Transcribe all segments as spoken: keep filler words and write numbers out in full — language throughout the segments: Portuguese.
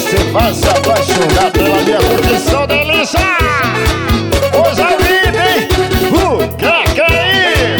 você vai se apaixonar pela minha curtição delícia. Coisa linda, hein? Uh, que que é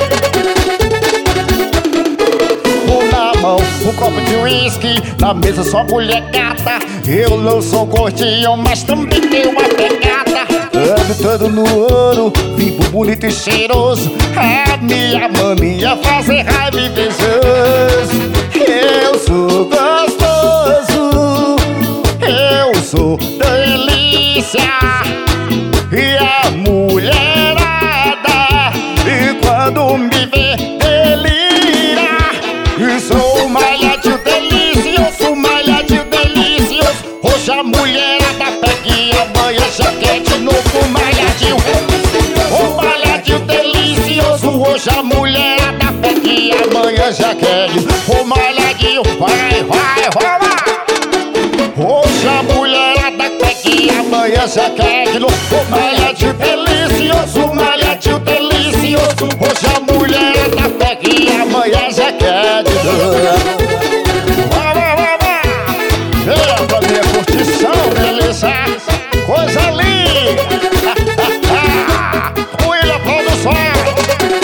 isso? Um na mão, um copo de uísque, na mesa só mulher gata. Eu não sou gordinho, mas também tenho uma pegada. Ando todo no ouro, vivo bonito e cheiroso. A minha mania fazer raiva invejoso. Eu sou gostoso, eu sou delícia. E a mulherada, e quando me vê, delira. E sou malhadinho delicioso, malhadinho delicioso. Hoje a mulherada pega e amanhã já quer de novo malhadinho. O malhadinho delicioso, hoje a mulherada pega e amanhã já quer de o malhadinho. Vai, vai, vai, vai. Hoje a mulherada pega e amanhã já quer de novo o malhadinho delicioso, malhadinho delicioso. Hoje a mulherada pega e amanhã já quer de novo. Vai, vai, vai, vai. Vem pra minha curtição, beleza? Coisa linda. William Produções.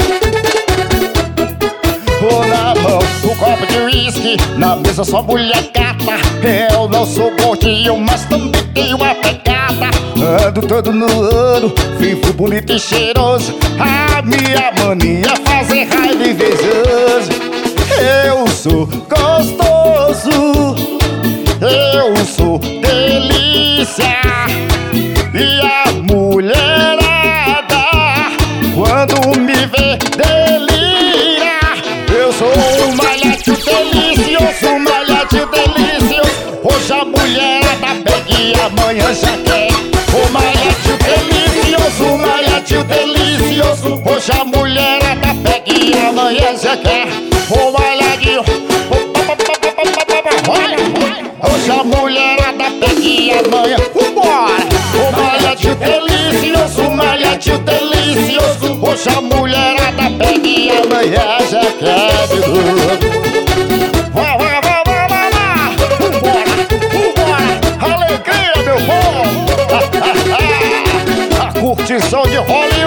Tô na mão, um copo de uísque, na mesa só mulher gata. Eu não sou gordinho, mas também tenho uma pegada. Ando todo no ouro, vivo bonito e cheiroso. A minha mania fazer raiva invejoso. Eu sou gostoso, eu sou delícia. E a mulherada, quando me vê, delira. Eu sou um malhadinho delicioso, malhadinho delicioso. Hoje a mulherada pega e amanhã já quer o malhadinho delicioso, malhadinho delicioso. Hoje a mulherada pega e amanhã já quer o malhadinho. Hoje a mulherada pega e amanhã, vambora! O malhadinho delicioso, malhadinho delicioso. Hoje a mulherada pega e amanhã já quer de novo. Vai, vai, vai, vai, vai, vai! Vambora, vambora! Alegria, meu povo! A curtição de Hollywood.